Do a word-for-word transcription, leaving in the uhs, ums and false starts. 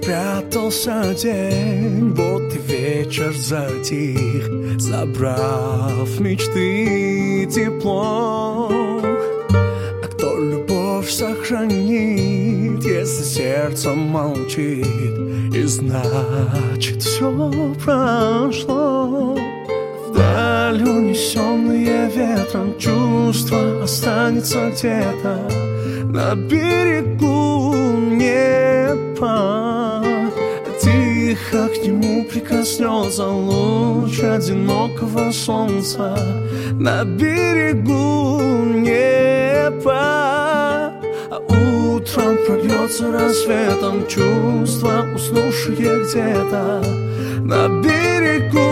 Спрятался день, будто вечер затих, забрав мечты и тепло. А кто любовь сохранит, если сердце молчит, и значит все прошло. Вдаль унесенные ветром чувства останется где-то на берегу неба. Тихо к нему прикоснется луч одинокого солнца на берегу неба. А утром прольется рассветом чувства, уснувшие где-то на берегу